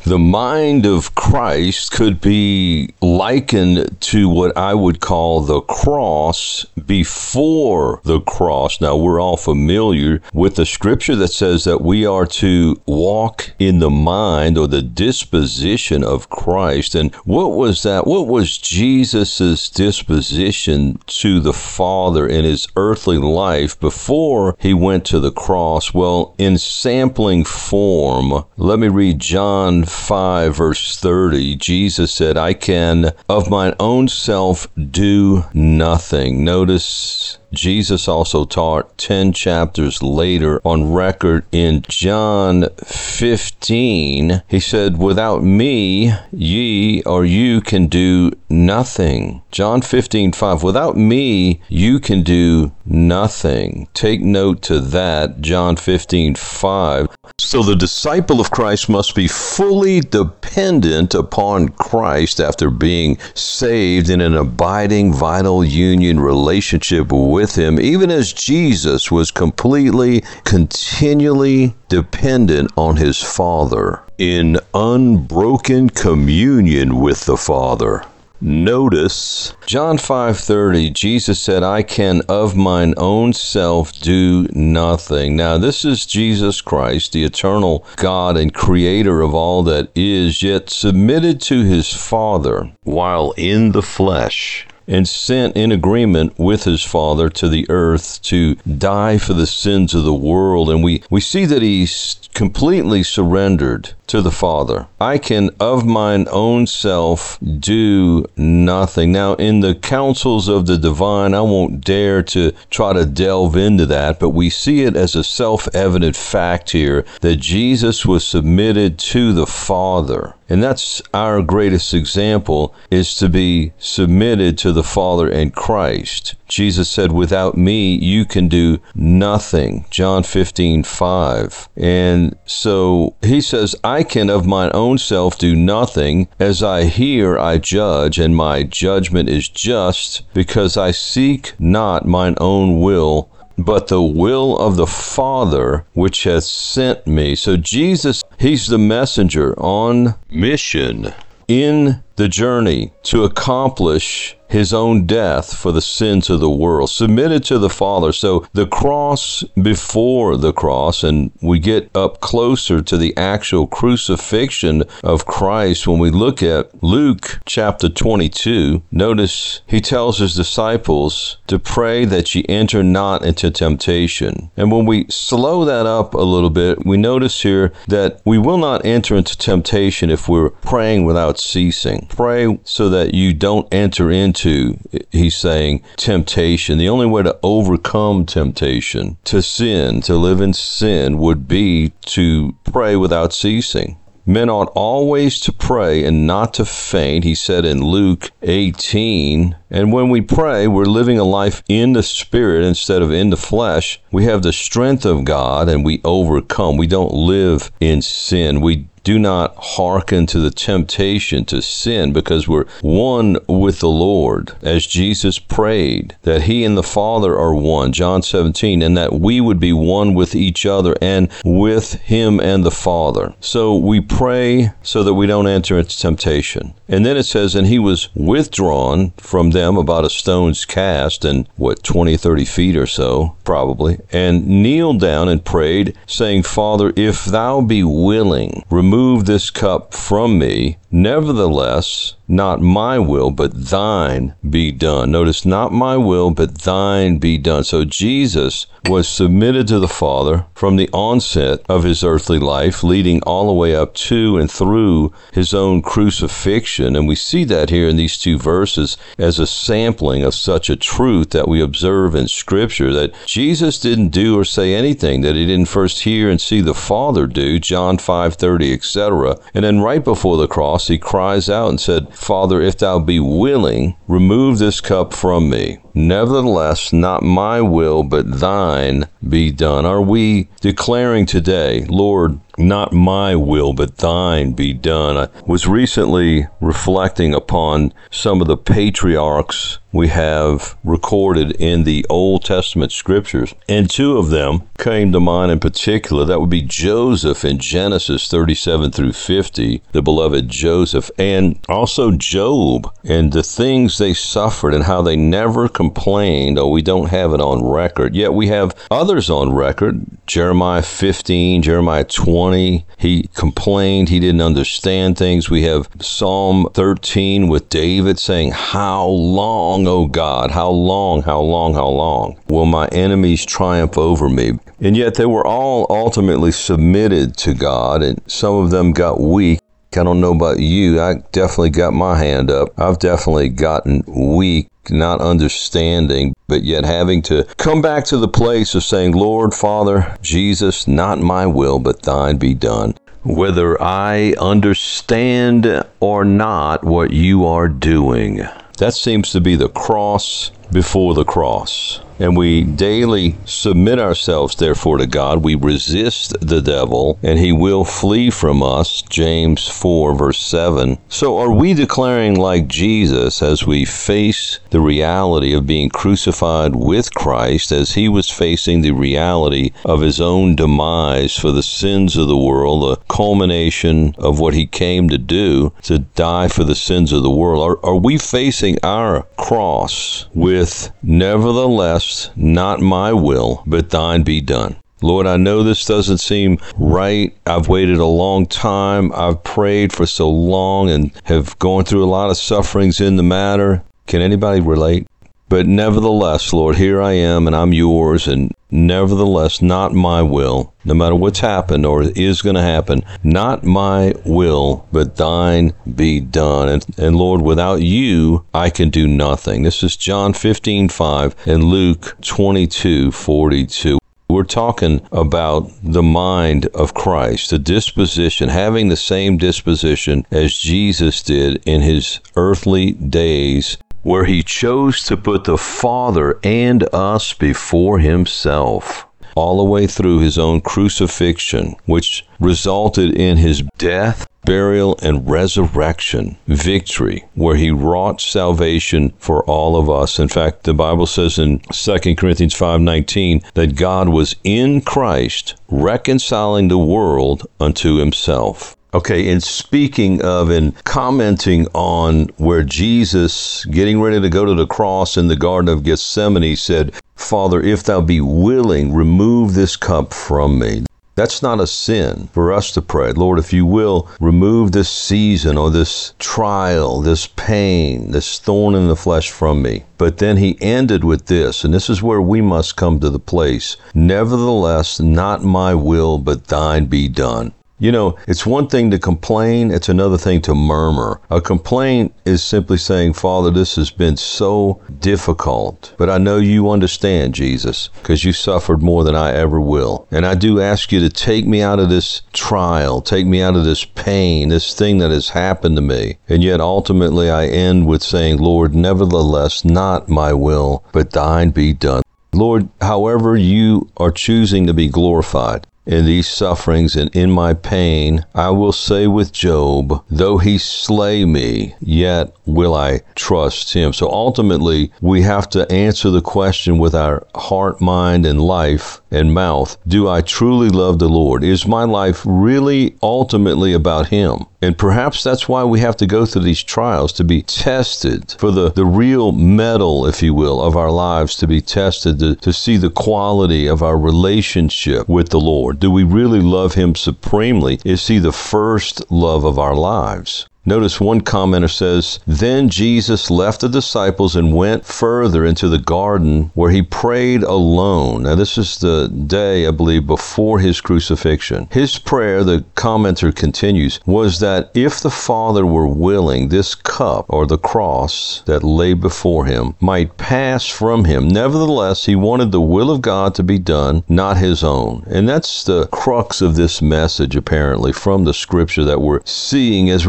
The mind of Christ could be likened to what I would call the cross before the cross. Now, we're all familiar with the scripture that says that we are to walk in the mind or the disposition of Christ. And what was that? What was Jesus's disposition to the Father in his earthly life before he went to the cross? Well, in sampling form, let me read John 5, verse 30. Jesus said, I can of mine own self do nothing. Notice Jesus also taught 10 chapters later on record in John 15. He said, without me, ye or you can do nothing. John 15:5. Without me, you can do nothing. Take note to that, John 15:5. So the disciple of Christ must be fully dependent upon Christ after being saved in an abiding, vital union relationship with him, even as Jesus was completely, continually dependent on his Father, in unbroken communion with the Father. Notice, John 5:30, Jesus said, I can of mine own self do nothing. Now, this is Jesus Christ, the eternal God and creator of all that is, yet submitted to his Father while in the flesh, and sent in agreement with his Father to the earth to die for the sins of the world. And we see that he's completely surrendered to the Father. I can of mine own self do nothing. Now, in the counsels of the divine, I won't dare to try to delve into that, but we see it as a self-evident fact here that Jesus was submitted to the Father. And that's our greatest example, is to be submitted to the Father in Christ. Jesus said, without me, you can do nothing. John 15:5. And so he says, I can of mine own self do nothing. As I hear, I judge, and my judgment is just, because I seek not mine own will, but the will of the Father which hath sent me. So Jesus, he's the messenger on mission in the journey to accomplish his own death for the sins of the world, submitted to the Father. So the cross before the cross, and we get up closer to the actual crucifixion of Christ when we look at Luke chapter 22. Notice he tells his disciples to pray that ye enter not into temptation. And when we slow that up a little bit, we notice here that we will not enter into temptation if we're praying without ceasing. Pray so that you don't enter into, he's saying, temptation. The only way to overcome temptation, to sin, to live in sin, would be to pray without ceasing. Men ought always to pray and not to faint, he said in Luke 18. And when we pray, we're living a life in the Spirit instead of in the flesh. We have the strength of God and we overcome. We don't live in sin. We do not hearken to the temptation to sin, because we're one with the Lord. As Jesus prayed that he and the Father are one, John 17, and that we would be one with each other and with him and the Father. So we pray so that we don't enter into temptation. And then it says, and he was withdrawn from them about a stone's cast, and 20, 30 feet or so, probably, and kneeled down and prayed, saying, Father, if thou be willing, remove this cup from me. Nevertheless, not my will, but thine be done. Notice, not my will, but thine be done. So Jesus was submitted to the Father from the onset of his earthly life, leading all the way up to and through his own crucifixion. And we see that here in these two verses as a sampling of such a truth that we observe in Scripture, that Jesus didn't do or say anything that he didn't first hear and see the Father do, John 5:30, etc. And then right before the cross, he cries out and said, Father, if thou be willing, remove this cup from me. Nevertheless, not my will, but thine be done. Are we declaring today, Lord, not my will, but thine be done? I was recently reflecting upon some of the patriarchs we have recorded in the Old Testament scriptures, and two of them came to mind in particular. That would be Joseph in Genesis 37 through 50, the beloved Joseph, and also Job and the things they suffered and how they never complained. Oh, we don't have it on record, yet we have others on record. Jeremiah 15, Jeremiah 20, he complained, he didn't understand things. We have Psalm 13 with David saying, how long, O God, how long will my enemies triumph over me? And yet they were all ultimately submitted to God, and some of them got weak. I don't know about you. I definitely got my hand up. I've definitely gotten weak, not understanding, but yet having to come back to the place of saying, Lord, Father, Jesus, not my will, but thine be done. Whether I understand or not what you are doing. That seems to be the cross before the cross. And we daily submit ourselves, therefore, to God. We resist the devil, and he will flee from us, James 4, verse 7. So are we declaring like Jesus as we face the reality of being crucified with Christ, as he was facing the reality of his own demise for the sins of the world, the culmination of what he came to do, to die for the sins of the world? Are we facing our cross with, nevertheless, not my will, but thine be done? Lord, I know this doesn't seem right. I've waited a long time. I've prayed for so long and have gone through a lot of sufferings in the matter. Can anybody relate? But nevertheless, Lord, here I am, and I'm yours, and nevertheless, not my will, no matter what's happened or is going to happen, not my will, but thine be done. And Lord, without you, I can do nothing. This is John 15:5 and Luke 22:42. We're talking about the mind of Christ, the disposition, having the same disposition as Jesus did in his earthly days, where he chose to put the Father and us before himself, all the way through his own crucifixion, which resulted in his death, burial, and resurrection, victory, where he wrought salvation for all of us. In fact, the Bible says in 2 Corinthians 5:19 that God was in Christ reconciling the world unto himself. Okay, in speaking of and commenting on where Jesus, getting ready to go to the cross in the Garden of Gethsemane, said, Father, if thou be willing, remove this cup from me. That's not a sin for us to pray. Lord, if you will, remove this season or this trial, this pain, this thorn in the flesh from me. But then he ended with this, and this is where we must come to the place. Nevertheless, not my will, but thine be done. You know, it's one thing to complain, it's another thing to murmur. A complaint is simply saying, Father, this has been so difficult, but I know you understand, Jesus, because you suffered more than I ever will. And I do ask you to take me out of this trial, take me out of this pain, this thing that has happened to me. And yet ultimately I end with saying, Lord, nevertheless, not my will, but thine be done. Lord, however you are choosing to be glorified in these sufferings and in my pain, I will say with Job, though he slay me, yet will I trust him. So ultimately, we have to answer the question with our heart, mind, and life and mouth. Do I truly love the Lord? Is my life really ultimately about him? And perhaps that's why we have to go through these trials, to be tested for the real metal, if you will, of our lives, to be tested, to see the quality of our relationship with the Lord. Do we really love him supremely? Is he the first love of our lives? Notice one commenter says, Then Jesus left the disciples and went further into the garden where he prayed alone. Now this is the day, I believe, before his crucifixion. His prayer, the commenter continues, was that if the Father were willing, this cup or the cross that lay before him might pass from him. Nevertheless, he wanted the will of God to be done, not his own. And that's the crux of this message, apparently, from the scripture that we're seeing as we're joining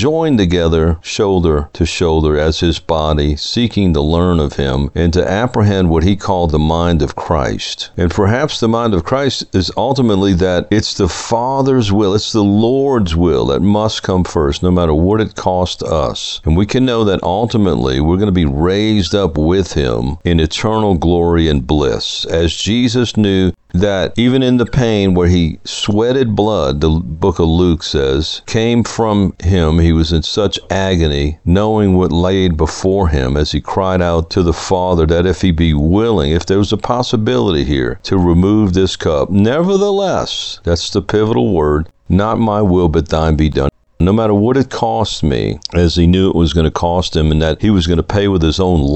joined together shoulder to shoulder as his body, seeking to learn of him and to apprehend what he called the mind of Christ. And perhaps the mind of Christ is ultimately that it's the Father's will, it's the Lord's will that must come first, no matter what it costs us. And we can know that ultimately we're going to be raised up with him in eternal glory and bliss, as Jesus knew that even in the pain where he sweated blood, the book of Luke says, came from him. He was in such agony, knowing what laid before him as he cried out to the Father that if he be willing, if there was a possibility here to remove this cup, nevertheless, that's the pivotal word, not my will but thine be done. No matter what it cost me, as he knew it was going to cost him and that he was going to pay with his own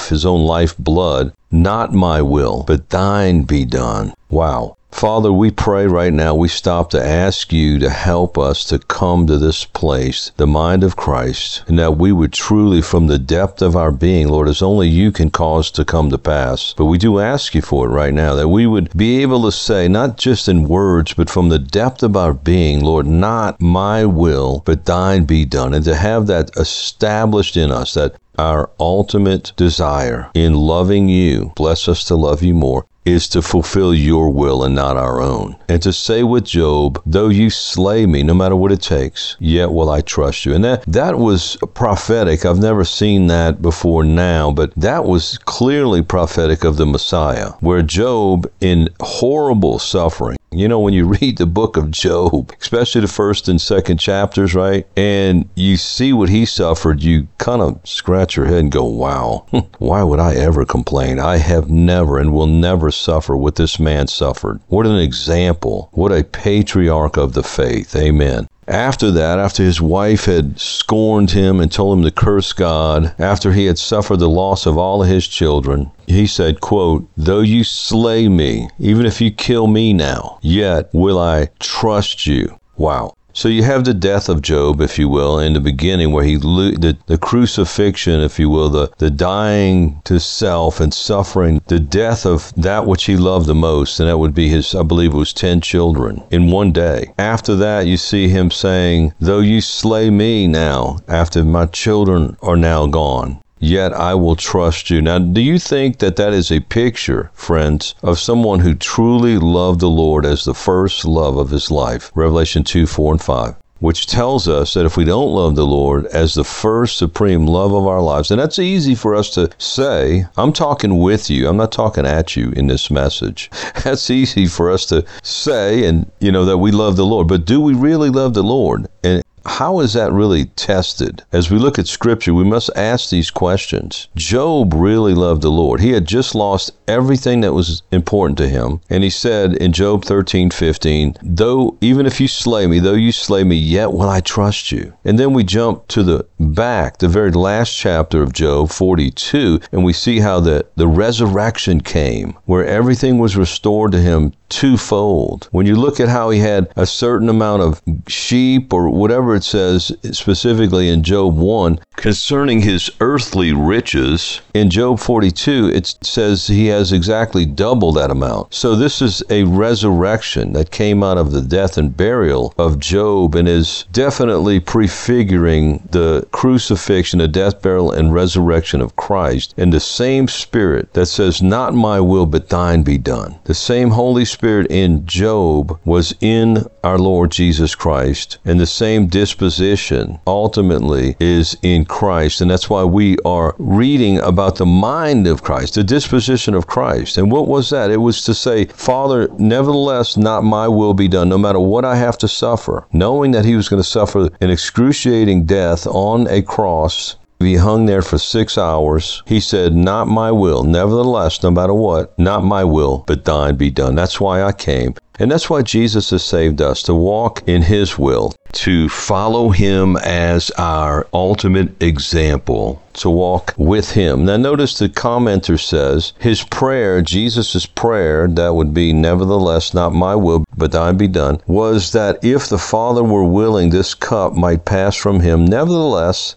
life blood, not my will, but thine be done. Wow. Father, we pray right now, we stop to ask you to help us to come to this place, the mind of Christ, and that we would truly, from the depth of our being, Lord, as only you can cause to come to pass. But we do ask you for it right now, that we would be able to say, not just in words, but from the depth of our being, Lord, not my will, but thine be done. And to have that established in us, that our ultimate desire in loving you, bless us to love you more, is to fulfill your will and not our own. And to say with Job, though you slay me, no matter what it takes, yet will I trust you. And that was prophetic. I've never seen that before now, but that was clearly prophetic of the Messiah, where Job, in horrible suffering, you know, when you read the book of Job, especially the first and second chapters, right, and you see what he suffered, you kind of scratch your head and go, wow, why would I ever complain? I have never and will never suffer what this man suffered. What an example. What a patriarch of the faith. Amen. After that, after his wife had scorned him and told him to curse God, after he had suffered the loss of all of his children, he said, quote, though you slay me, even if you kill me now, yet will I trust you. Wow. So you have the death of Job, if you will, in the beginning, where the crucifixion, if you will, the dying to self and suffering, the death of that which he loved the most, and that would be his, I believe it was 10 children in one day. After that, you see him saying, though you slay me now, after my children are now gone, yet I will trust you. Now, do you think that that is a picture, friends, of someone who truly loved the Lord as the first love of his life? Revelation 2, 4, and 5. Which tells us that if we don't love the Lord as the first supreme love of our lives, and that's easy for us to say, I'm talking with you, I'm not talking at you in this message. That's easy for us to say, and you know, that we love the Lord. But do we really love the Lord? And how is that really tested? As we look at Scripture, we must ask these questions. Job really loved the Lord. He had just lost everything that was important to him. And he said in Job 13:15, though, even if you slay me, though you slay me, yet will I trust you. And then we jump to the very last chapter of Job, 42, and we see how the resurrection came, where everything was restored to him twofold. When you look at how he had a certain amount of sheep or whatever it says specifically in Job 1 concerning his earthly riches, in Job 42 it says he has exactly double that amount. So this is a resurrection that came out of the death and burial of Job and is definitely prefiguring the crucifixion, the death, burial, and resurrection of Christ. And the same Spirit that says, not my will but thine be done. The same Holy Spirit in Job was in our Lord Jesus Christ, and the same disposition ultimately is in Christ. And that's why we are reading about the mind of Christ, the disposition of Christ. And what was that? It was to say, Father, nevertheless, not my will be done, no matter what I have to suffer. Knowing that he was going to suffer an excruciating death on a cross, he hung there for 6 hours. He said, not my will, nevertheless, no matter what, not my will, but thine be done. That's why I came. And that's why Jesus has saved us, to walk in his will, to follow him as our ultimate example, to walk with him. Now notice the commenter says, his prayer, Jesus' prayer, that would be, nevertheless, not my will, but thine be done, was that if the Father were willing, this cup might pass from him. Nevertheless,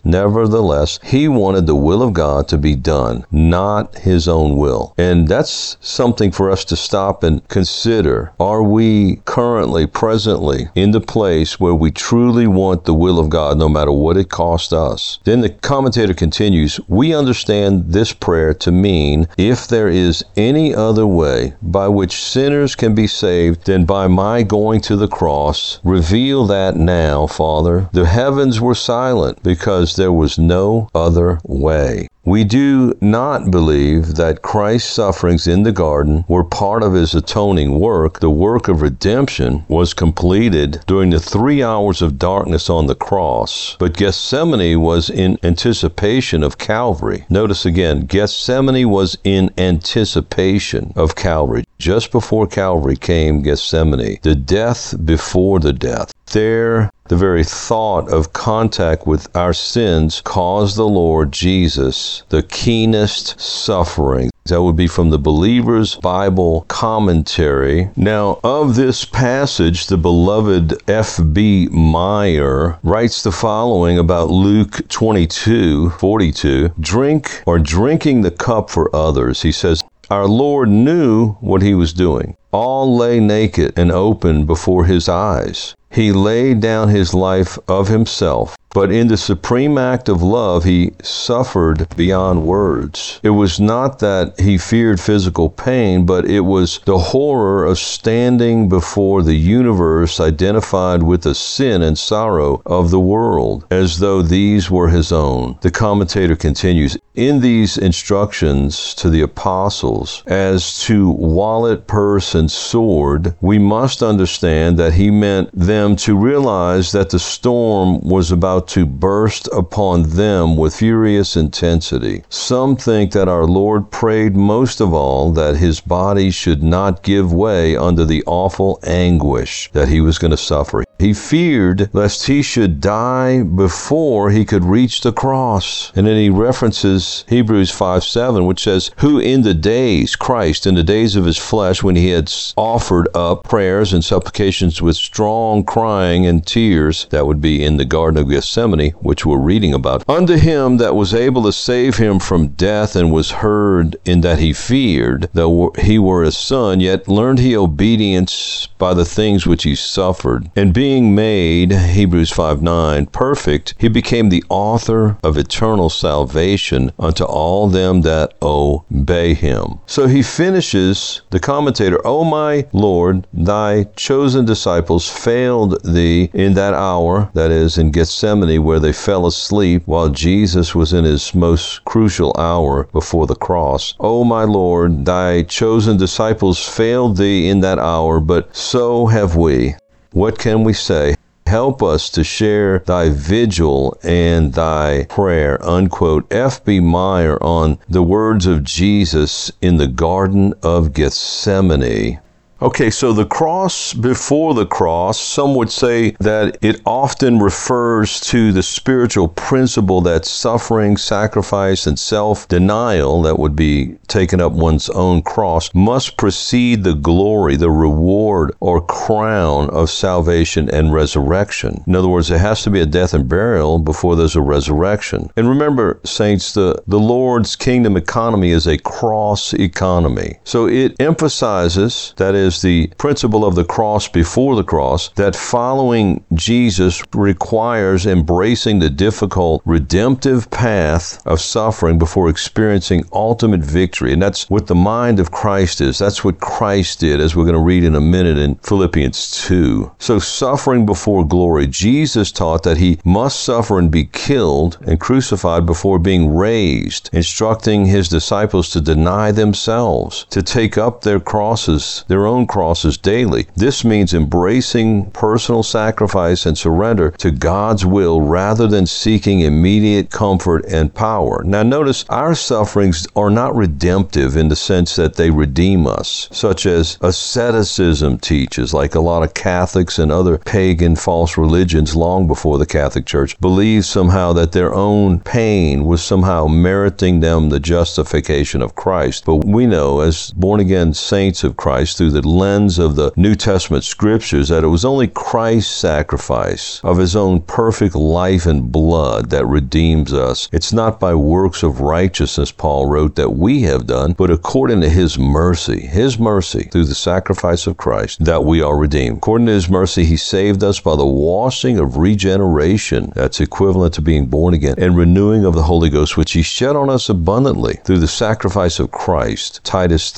he wanted the will of God to be done, not his own will. And that's something for us to stop and consider. Are we currently, presently, in the place where we truly want the will of God, no matter what it costs us? Then the commentator continues, we understand this prayer to mean, if there is any other way by which sinners can be saved than by my going to the cross, reveal that now, Father. The heavens were silent because there was no other way. We do not believe that Christ's sufferings in the garden were part of his atoning work. The work of redemption was completed during the 3 hours of darkness on the cross. But Gethsemane was in anticipation of Calvary. Notice again, Gethsemane was in anticipation of Calvary. Just before Calvary came Gethsemane, the death before the death. There, the very thought of contact with our sins caused the Lord Jesus the keenest suffering. That would be from the Believer's Bible Commentary. Now, of this passage, the beloved F.B. Meyer writes the following about Luke 22:42. Drinking the cup for others. He says, our Lord knew what he was doing. All lay naked and open before his eyes. He laid down his life of himself, but in the supreme act of love, he suffered beyond words. It was not that he feared physical pain, but it was the horror of standing before the universe identified with the sin and sorrow of the world, as though these were his own. The commentator continues, in these instructions to the apostles as to wallet, purse, and sword, we must understand that he meant them to realize that the storm was about to burst upon them with furious intensity. Some think that our Lord prayed most of all that his body should not give way under the awful anguish that he was going to suffer. He feared lest he should die before he could reach the cross. And then he references Hebrews 5:7, which says, who in the days, Christ, in the days of his flesh, when he had offered up prayers and supplications with strong crying and tears, that would be in the Garden of Gethsemane, which we're reading about, unto him that was able to save him from death, and was heard in that he feared, though he were a son, yet learned he obedience by the things which he suffered. And being made, Hebrews 5:9, perfect, he became the author of eternal salvation unto all them that obey him. So he finishes, the commentator, O my Lord, thy chosen disciples failed thee in that hour, that is, in Gethsemane, where they fell asleep while Jesus was in his most crucial hour before the cross. O my Lord, thy chosen disciples failed thee in that hour, but so have we. What can we say? Help us to share thy vigil and thy prayer, unquote. F.B. Meyer on the words of Jesus in the Garden of Gethsemane. Okay, so the cross before the cross, some would say that it often refers to the spiritual principle that suffering, sacrifice, and self-denial, that would be taking up one's own cross, must precede the glory, the reward, or crown of salvation and resurrection. In other words, there has to be a death and burial before there's a resurrection. And remember, saints, the Lord's kingdom economy is a cross economy. So it emphasizes, that is, the principle of the cross before the cross, that following Jesus requires embracing the difficult redemptive path of suffering before experiencing ultimate victory. And that's what the mind of Christ is. That's what Christ did, as we're going to read in a minute in Philippians 2. So suffering before glory. Jesus taught that he must suffer and be killed and crucified before being raised, instructing his disciples to deny themselves, to take up their crosses, their own crosses daily. This means embracing personal sacrifice and surrender to God's will rather than seeking immediate comfort and power. Now notice, our sufferings are not redemptive in the sense that they redeem us, such as asceticism teaches, like a lot of Catholics and other pagan false religions long before the Catholic Church believed somehow that their own pain was somehow meriting them the justification of Christ. But we know, as born-again saints of Christ through the lens of the New Testament scriptures that it was only Christ's sacrifice of his own perfect life and blood that redeems us. It's not by works of righteousness, Paul wrote, that we have done, but according to his mercy through the sacrifice of Christ, that we are redeemed. According to his mercy, he saved us by the washing of regeneration. That's equivalent to being born again, and renewing of the Holy Ghost, which he shed on us abundantly through the sacrifice of Christ. Titus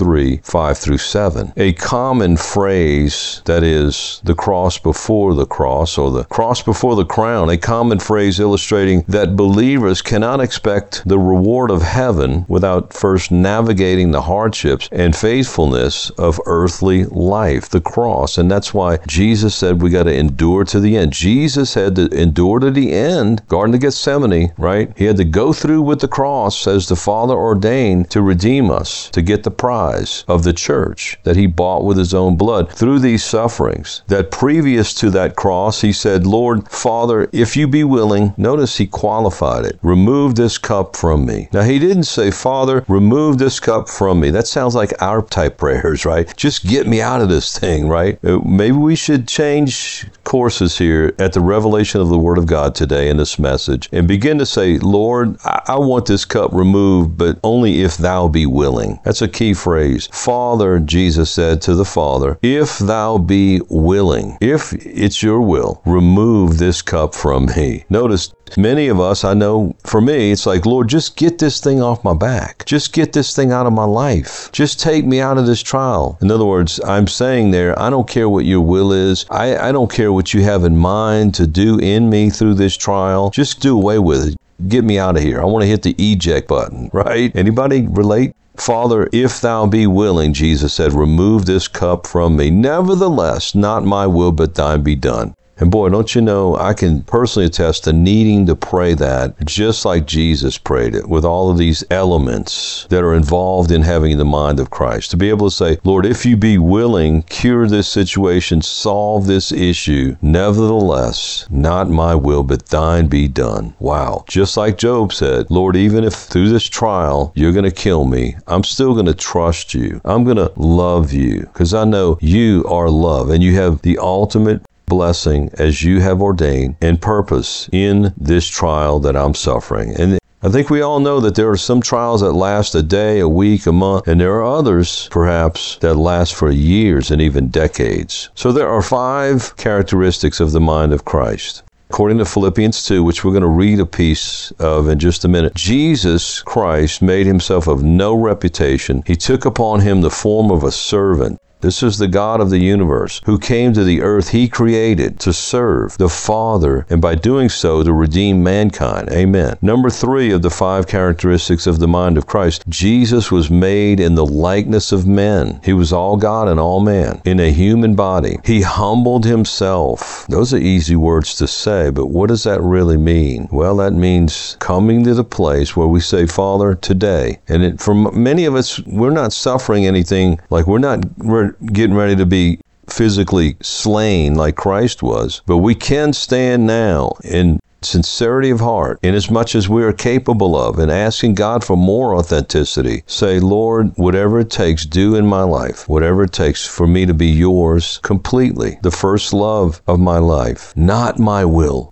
3:5-7. A common phrase that is the cross before the cross, or the cross before the crown, a common phrase illustrating that believers cannot expect the reward of heaven without first navigating the hardships and faithfulness of earthly life, the cross. And that's why Jesus said we got to endure to the end. Jesus had to endure to the end. Garden of Gethsemane, right? He had to go through with the cross as the Father ordained to redeem us, to get the prize of the church that he bought with his own blood through these sufferings. That previous to that cross, he said, Lord, Father, if you be willing, notice he qualified it, remove this cup from me. Now, he didn't say, Father, remove this cup from me. That sounds like our type prayers, right? Just get me out of this thing, right? Maybe we should change courses here at the revelation of the Word of God today in this message and begin to say, Lord, I want this cup removed, but only if thou be willing. That's a key phrase. Father, Jesus said to the Father, if thou be willing, if it's your will, remove this cup from me. Notice, many of us, I know for me, it's like, Lord, just get this thing off my back. Just get this thing out of my life. Just take me out of this trial. In other words, I'm saying there, I don't care what your will is. I don't care what you have in mind to do in me through this trial. Just do away with it. Get me out of here. I want to hit the eject button, right? Anybody relate? Father, if thou be willing, Jesus said, remove this cup from me. Nevertheless, not my will, but thine be done. And boy, don't you know, I can personally attest to needing to pray that just like Jesus prayed it, with all of these elements that are involved in having the mind of Christ. To be able to say, Lord, if you be willing, cure this situation, solve this issue. Nevertheless, not my will, but thine be done. Wow. Just like Job said, Lord, even if through this trial you're going to kill me, I'm still going to trust you. I'm going to love you because I know you are love and you have the ultimate blessing as you have ordained and purpose in this trial that I'm suffering. And I think we all know that there are some trials that last a day, a week, a month, and there are others, perhaps, that last for years and even decades. So there are 5 characteristics of the mind of Christ. According to Philippians 2, which we're going to read a piece of in just a minute, Jesus Christ made himself of no reputation. He took upon him the form of a servant. This is the God of the universe who came to the earth he created to serve the Father and by doing so to redeem mankind. Amen. Number 3 of the 5 characteristics of the mind of Christ, Jesus was made in the likeness of men. He was all God and all man in a human body. He humbled himself. Those are easy words to say, but what does that really mean? Well, that means coming to the place where we say, Father, today. And for many of us, we're not suffering anything, like we're getting ready to be physically slain like Christ was, but we can stand now in sincerity of heart, inasmuch as we are capable of, and asking God for more authenticity. Say, Lord, whatever it takes, do in my life, whatever it takes for me to be yours completely, the first love of my life. Not my will,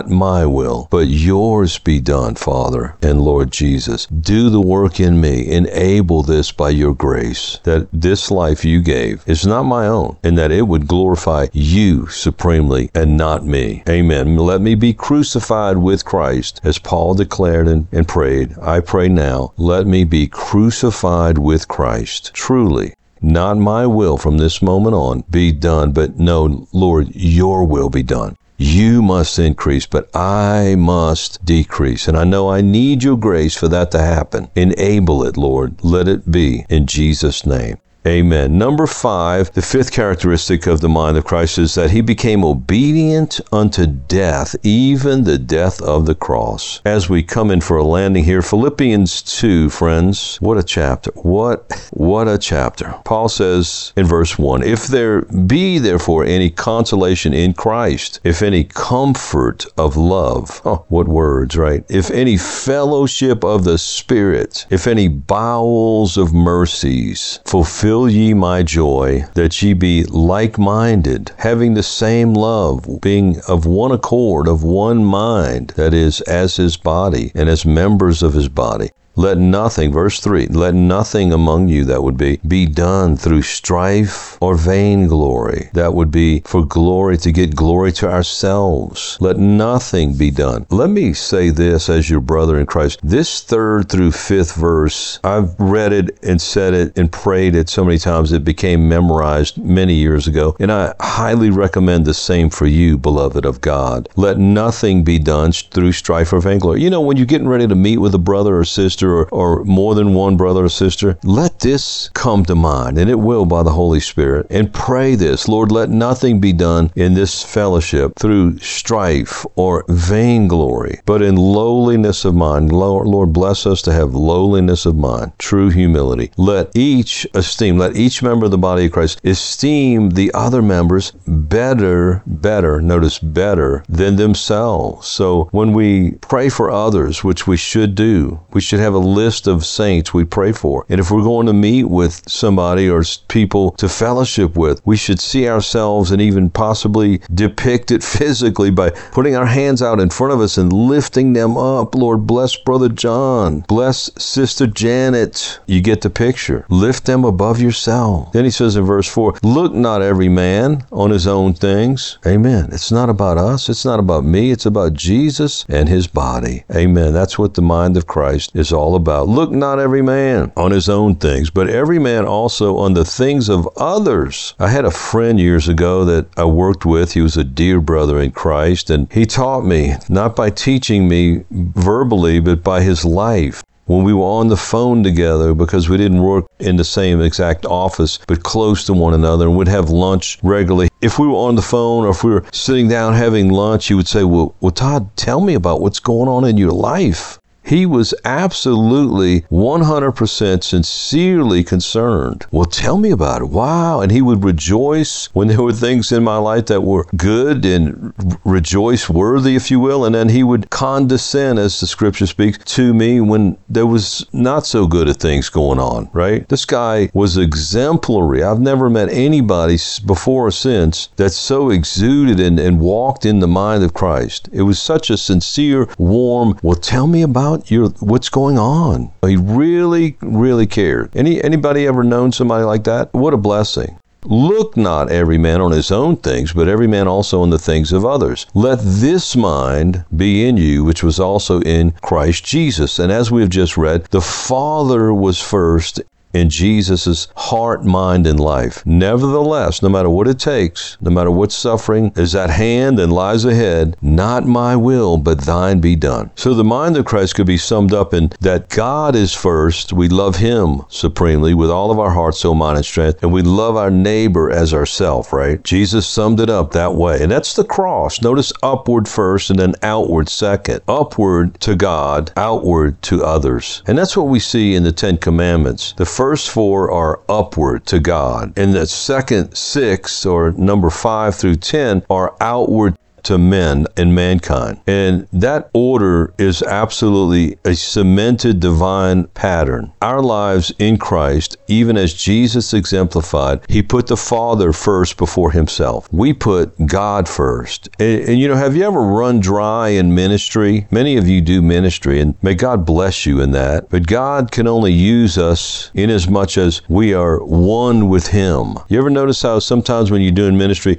but yours be done, Father and Lord Jesus. Do the work in me. Enable this by your grace, that this life you gave is not my own, and that it would glorify you supremely and not me. Amen. Let me be crucified with Christ, as Paul declared and prayed. I pray now, let me be crucified with Christ. Truly, not my will from this moment on be done, but no, Lord, your will be done. You must increase, but I must decrease. And I know I need your grace for that to happen. Enable it, Lord. Let it be in Jesus' name. Amen. Number 5, the 5th characteristic of the mind of Christ is that he became obedient unto death, even the death of the cross. As we come in for a landing here, Philippians 2, friends, what a chapter. What a chapter. Paul says in verse 1, if there be therefore any consolation in Christ, if any comfort of love, what words, right? If any fellowship of the Spirit, if any bowels of mercies, fulfill fulfill ye my joy, that ye be like-minded, having the same love, being of one accord, of one mind, that is, as his body, and as members of his body. Let nothing, verse 3, let nothing among you, that would be done through strife or vainglory. That would be for glory, to get glory to ourselves. Let nothing be done. Let me say this as your brother in Christ. This 3rd through 5th verse, I've read it and said it and prayed it so many times it became memorized many years ago. And I highly recommend the same for you, beloved of God. Let nothing be done through strife or vainglory. You know, when you're getting ready to meet with a brother or sister, or more than one brother or sister, let this come to mind, and it will by the Holy Spirit, and pray this: Lord, let nothing be done in this fellowship through strife or vainglory, but in lowliness of mind. Lord, bless us to have lowliness of mind, true humility. Let each member of the body of Christ esteem the other members better, notice better, than themselves. So when we pray for others, which we should do, we should have a list of saints we pray for. And if we're going to meet with somebody or people to fellowship with, we should see ourselves and even possibly depict it physically by putting our hands out in front of us and lifting them up. Lord, bless Brother John. Bless Sister Janet. You get the picture. Lift them above yourself. Then he says in verse 4, look not every man on his own things. Amen. It's not about us. It's not about me. It's about Jesus and his body. Amen. That's what the mind of Christ is all about. Look not every man on his own things, but every man also on the things of others. I had a friend years ago that I worked with. He was a dear brother in Christ, and he taught me, not by teaching me verbally, but by his life. When we were on the phone together, because we didn't work in the same exact office, but close to one another, and would have lunch regularly. If we were on the phone or if we were sitting down having lunch, he would say, well, Todd, tell me about what's going on in your life. He was absolutely 100% sincerely concerned. Well, tell me about it. Wow. And he would rejoice when there were things in my life that were good and rejoice worthy, if you will. And then he would condescend, as the scripture speaks, to me when there was not so good of things going on, right? This guy was exemplary. I've never met anybody before or since that so exuded and walked in the mind of Christ. It was such a sincere, warm, well, tell me about what's going on. He really, really cared. Anybody ever known somebody like that? What a blessing. Look not every man on his own things, but every man also on the things of others. Let this mind be in you, which was also in Christ Jesus. And as we have just read, the Father was first in Jesus' heart, mind, and life. Nevertheless, no matter what it takes, no matter what suffering is at hand and lies ahead, not my will, but thine be done. So the mind of Christ could be summed up in that God is first. We love him supremely with all of our heart, soul, mind, and strength, and we love our neighbor as ourself, right? Jesus summed it up that way. And that's the cross. Notice upward first and then outward second. Upward to God, outward to others. And that's what we see in the Ten Commandments. The first 4 are upward to God, and the second 6, or number 5 through 10, are outward to men and mankind. And that order is absolutely a cemented divine pattern. Our lives in Christ, even as Jesus exemplified, he put the Father first before himself. We put God first. And have you ever run dry in ministry? Many of you do ministry, and may God bless you in that. But God can only use us in as much as we are one with him. You ever notice how sometimes when you're doing ministry,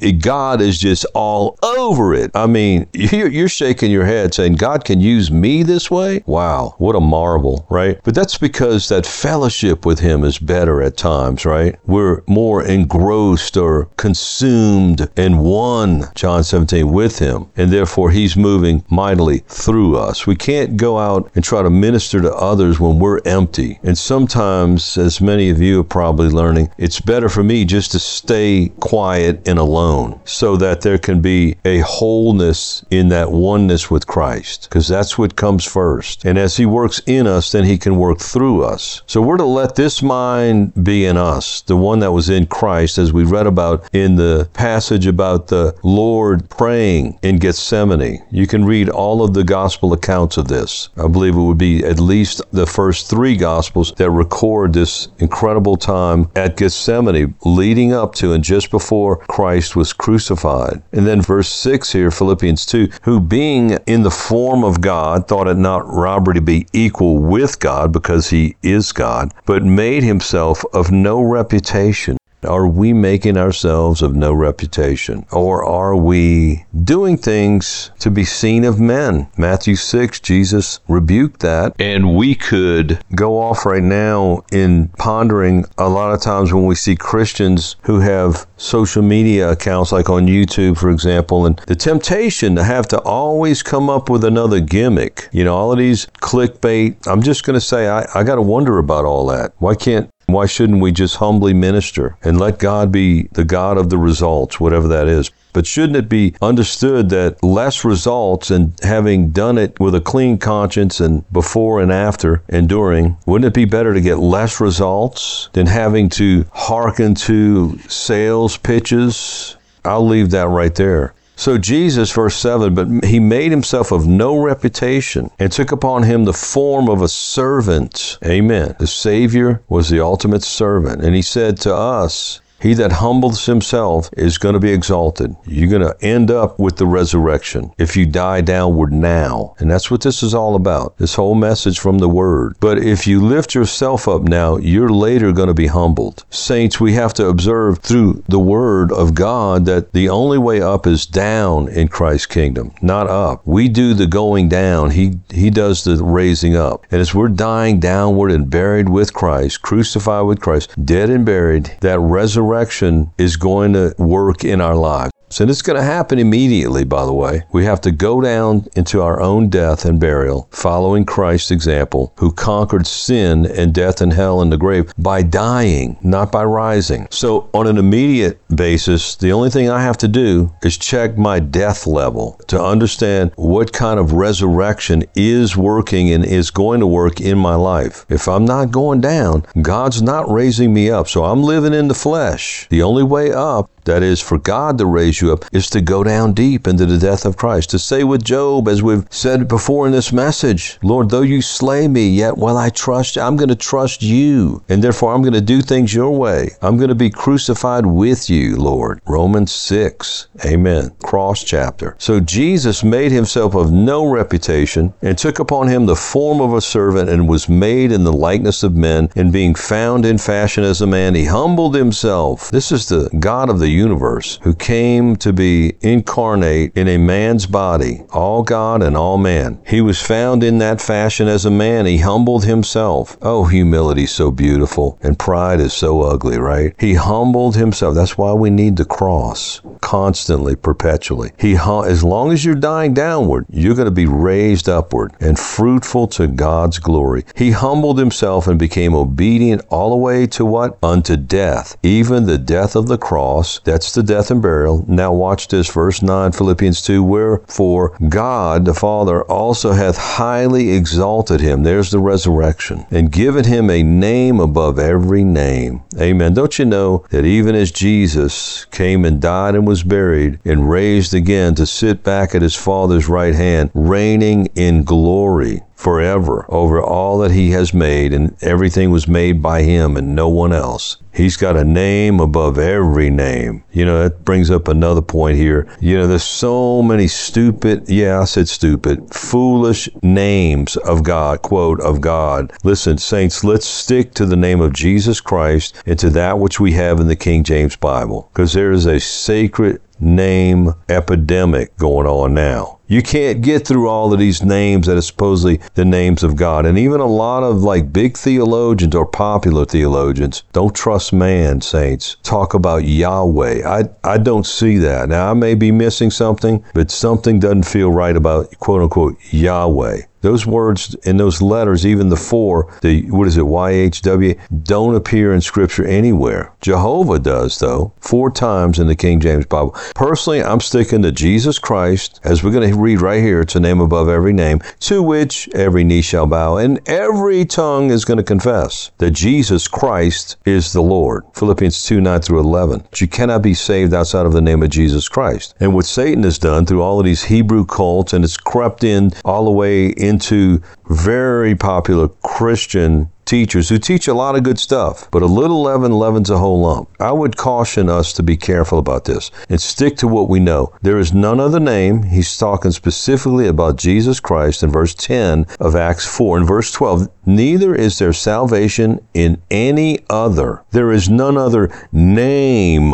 God is just all over it. I mean, you're shaking your head saying, God can use me this way? Wow, what a marvel, right? But that's because that fellowship with him is better at times, right? We're more engrossed or consumed and one, John 17, with him. And therefore, he's moving mightily through us. We can't go out and try to minister to others when we're empty. And sometimes, as many of you are probably learning, it's better for me just to stay quiet and alone so that there can be a wholeness in that oneness with Christ, because that's what comes first. And as he works in us, then he can work through us. So we're to let this mind be in us, the one that was in Christ, as we read about in the passage about the Lord praying in Gethsemane. You can read all of the gospel accounts of this. I believe it would be at least the first 3 gospels that record this incredible time at Gethsemane, leading up to and just before Christ was crucified. And then verse 6 here, Philippians 2, who being in the form of God, thought it not robbery to be equal with God, because he is God, but made himself of no reputation. Are we making ourselves of no reputation? Or are we doing things to be seen of men? Matthew 6, Jesus rebuked that. And we could go off right now in pondering a lot of times when we see Christians who have social media accounts, like on YouTube, for example, and the temptation to have to always come up with another gimmick. You know, all of these clickbait. I'm just going to say, I got to wonder about all that. Why shouldn't we just humbly minister and let God be the God of the results, whatever that is? But shouldn't it be understood that less results, and having done it with a clean conscience and before and after and during, wouldn't it be better to get less results than having to hearken to sales pitches? I'll leave that right there. So Jesus, verse 7, but he made himself of no reputation and took upon him the form of a servant. Amen. The Savior was the ultimate servant. And he said to us, he that humbles himself is going to be exalted. You're going to end up with the resurrection if you die downward now. And that's what this is all about, this whole message from the Word. But if you lift yourself up now, you're later going to be humbled. Saints, we have to observe through the Word of God that the only way up is down in Christ's kingdom, not up. We do the going down. He does the raising up. And as we're dying downward and buried with Christ, crucified with Christ, dead and buried, that resurrection is going to work in our lives. And it's going to happen immediately, by the way. We have to go down into our own death and burial, following Christ's example, who conquered sin and death and hell and the grave by dying, not by rising. So on an immediate basis, the only thing I have to do is check my death level to understand what kind of resurrection is working and is going to work in my life. If I'm not going down, God's not raising me up. So I'm living in the flesh. The only way up, that is, for God to raise you up, is to go down deep into the death of Christ. To say with Job, as we've said before in this message, Lord, though you slay me, yet will I trust you. I'm going to trust you. And therefore, I'm going to do things your way. I'm going to be crucified with you, Lord. Romans 6. Amen. Cross chapter. So Jesus made himself of no reputation and took upon him the form of a servant and was made in the likeness of men. And being found in fashion as a man, he humbled himself. This is the God of the universe, who came to be incarnate in a man's body, all God and all man. He was found in that fashion as a man. He humbled himself. Oh, humility is so beautiful, and pride is so ugly, right? He humbled himself. That's why we need the cross constantly, perpetually. As long as you're dying downward, you're going to be raised upward and fruitful to God's glory. He humbled himself and became obedient all the way to what? Unto death, even the death of the cross. That's the death and burial. Now watch this, verse 9, Philippians 2, wherefore God the Father also hath highly exalted him, there's the resurrection, and given him a name above every name. Amen. Don't you know that even as Jesus came and died and was buried and raised again to sit back at his Father's right hand, reigning in glory forever over all that he has made, and everything was made by him and no one else. He's got a name above every name. You know, that brings up another point here. You know, there's so many stupid, foolish names of God, quote, of God. Listen, saints, let's stick to the name of Jesus Christ and to that which we have in the King James Bible, because there is a sacred name epidemic going on now. You can't get through all of these names that are supposedly the names of God. And even a lot of like big theologians or popular theologians don't trust man, saints. Talk about Yahweh. I don't see that. Now, I may be missing something, but something doesn't feel right about quote unquote Yahweh. Those words in those letters, even the four, YHWH, don't appear in Scripture anywhere. Jehovah does, though, 4 times in the King James Bible. Personally, I'm sticking to Jesus Christ, as we're going to read right here. It's a name above every name, to which every knee shall bow, and every tongue is going to confess that Jesus Christ is the Lord. Philippians 2:9-11. But you cannot be saved outside of the name of Jesus Christ. And what Satan has done through all of these Hebrew cults, and it's crept in all the way into very popular Christian teachers who teach a lot of good stuff, but a little leaven leavens a whole lump. I would caution us to be careful about this and stick to what we know. There is none other name. He's talking specifically about Jesus Christ in verse 10 of Acts 4. In verse 12, neither is there salvation in any other. There is none other name,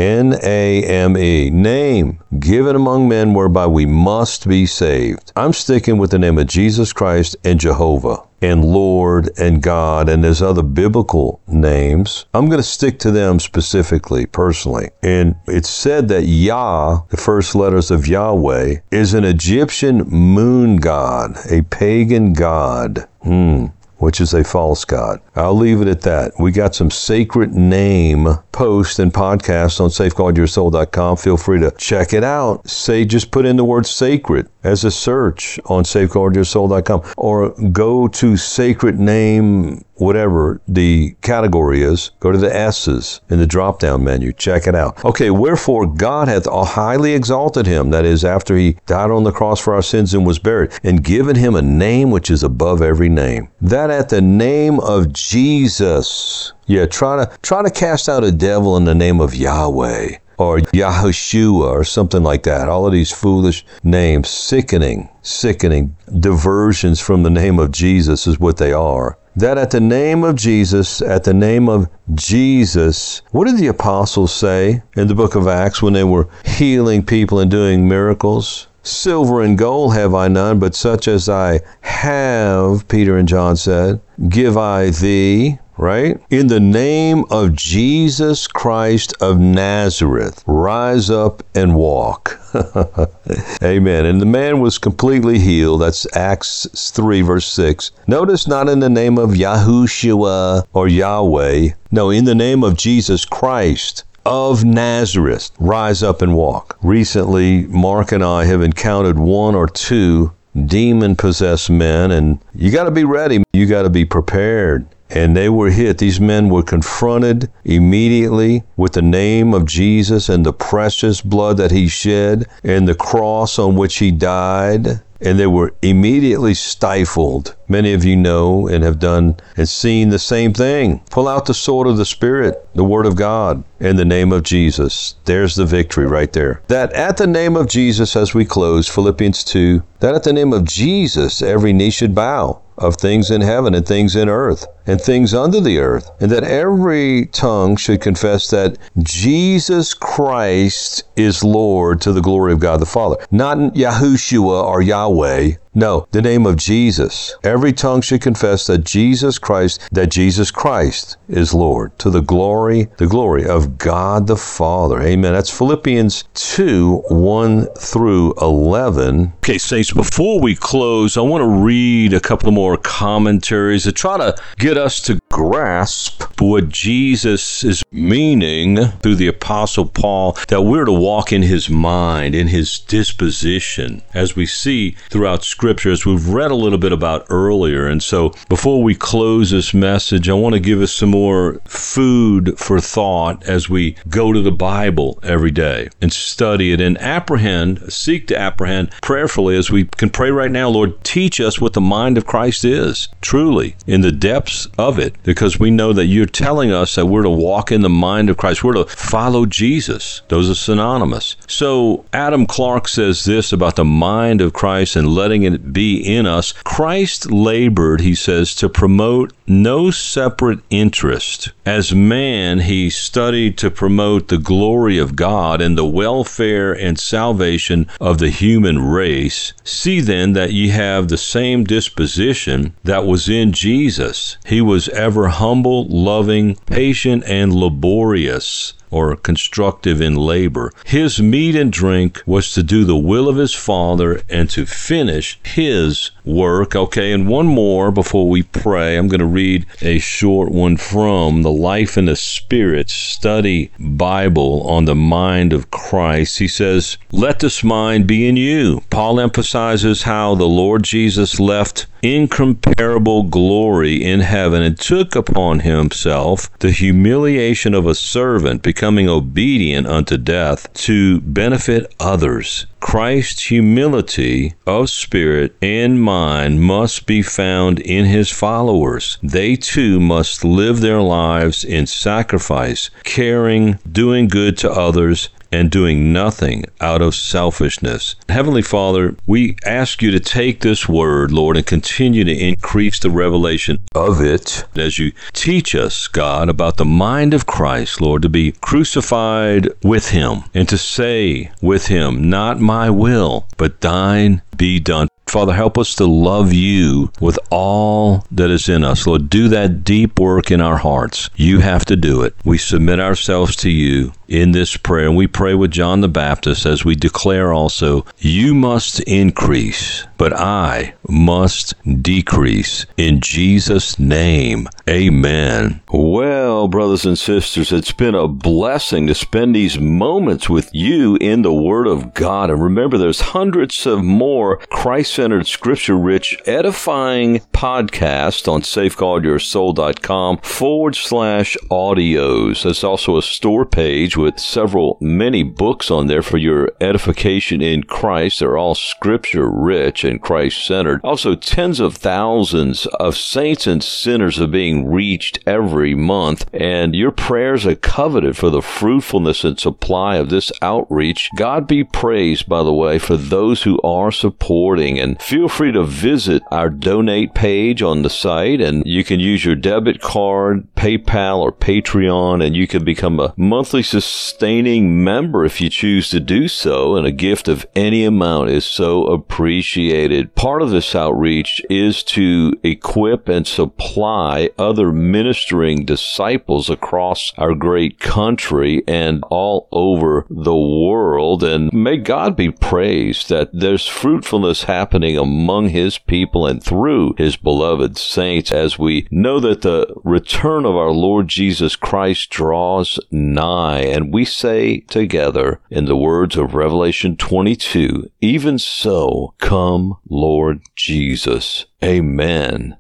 N-A-M-E, name, given among men whereby we must be saved. I'm sticking with the name of Jesus Christ and Jehovah and Lord and God, and there's other biblical names. I'm going to stick to them specifically, personally. And it's said that Yah, the first letters of Yahweh, is an Egyptian moon god, a pagan god. Which is a false god. I'll leave it at that. We got some sacred name posts and podcasts on safeguardyoursoul.com. Feel free to check it out. Just put in the word sacred as a search on safeguardyoursoul.com, or go to sacred name, whatever the category is. Go to the S's in the drop-down menu. Check it out. Okay, wherefore God hath highly exalted him, that is, after he died on the cross for our sins and was buried, and given him a name which is above every name, that at the name of Jesus, try to cast out a devil in the name of Yahweh, or Yahushua, or something like that. All of these foolish names, sickening diversions from the name of Jesus is what they are. That at the name of Jesus, what did the apostles say in the book of Acts when they were healing people and doing miracles? Silver and gold have I none, but such as I have, Peter and John said, give I thee. Right? In the name of Jesus Christ of Nazareth, rise up and walk. Amen. And the man was completely healed. That's Acts 3, verse 6. Notice not in the name of Yahushua or Yahweh. No, in the name of Jesus Christ of Nazareth, rise up and walk. Recently, Mark and I have encountered 1 or 2 demon-possessed men, and you got to be ready. You got to be prepared. And they were hit. These men were confronted immediately with the name of Jesus and the precious blood that he shed and the cross on which he died. And they were immediately stifled. Many of you know and have done and seen the same thing. Pull out the sword of the Spirit, the Word of God, in the name of Jesus. There's the victory right there. That at the name of Jesus, as we close, Philippians 2, that at the name of Jesus, every knee should bow, of things in heaven and things in earth and things under the earth, and that every tongue should confess that Jesus Christ is Lord, to the glory of God the Father. Not Yahushua or Yahweh. No, the name of Jesus. Every tongue should confess that Jesus Christ is Lord, to the glory of God the Father. Amen. That's Philippians 2, 1-11. Okay, saints, before we close, I want to read a couple more commentaries to try to get us to grasp what Jesus is meaning through the Apostle Paul, that we're to walk in his mind, in his disposition, as we see throughout Scripture, as we've read a little bit about earlier. And so before we close this message, I want to give us some more food for thought as we go to the Bible every day and study it and seek to apprehend prayerfully, as we can pray right now. Lord, teach us what the mind of Christ is, truly, in the depths of it, because we know that you're telling us that we're to walk in the mind of Christ. We're to follow Jesus. Those are synonymous. So Adam Clarke says this about the mind of Christ and letting it be in us. Christ labored, he says, to promote no separate interest. As man, he studied to promote the glory of God and the welfare and salvation of the human race. See then that ye have the same disposition that was in Jesus. He was ever humble, loving, patient, and laborious. or constructive in labor. His meat and drink was to do the will of his Father and to finish his work. Okay, and one more before we pray. I'm going to read a short one from the Life in the Spirit Study Bible on the mind of Christ. He says, "Let this mind be in you." Paul emphasizes how the Lord Jesus left incomparable glory in heaven and took upon himself the humiliation of a servant, becoming obedient unto death to benefit others. Christ's humility of spirit and mind must be found in his followers. They too must live their lives in sacrifice, caring, doing good to others, and doing nothing out of selfishness. Heavenly Father, we ask you to take this word, Lord, and continue to increase the revelation of it as you teach us, God, about the mind of Christ, Lord, to be crucified with him and to say with him, "Not my will, but thine be done." Father, help us to love you with all that is in us. Lord, do that deep work in our hearts. You have to do it. We submit ourselves to you in this prayer, and we pray with John the Baptist as we declare also, you must increase, but I must decrease. In Jesus' name, amen. Well, brothers and sisters, it's been a blessing to spend these moments with you in the Word of God. And remember, there's hundreds of more Christ-centered, scripture-rich, edifying podcasts on safeguardyoursoul.com/audios. There's also a store page with many books on there for your edification in Christ. They're all scripture-rich and Christ-centered. Also, tens of thousands of saints and sinners are being reached every month, and your prayers are coveted for the fruitfulness and supply of this outreach. God be praised, by the way, for those who are supporting, and feel free to visit our donate page on the site, and you can use your debit card, PayPal, or Patreon, and you can become a monthly sustaining member if you choose to do so, and a gift of any amount is so appreciated. Part of this outreach is to equip and supply other ministering disciples across our great country and all over the world, and may God be praised that there's fruitfulness happening among his people and through his beloved saints, as we know that the return of our Lord Jesus Christ draws nigh. And we say together in the words of Revelation 22, even so, come, Lord Jesus. Amen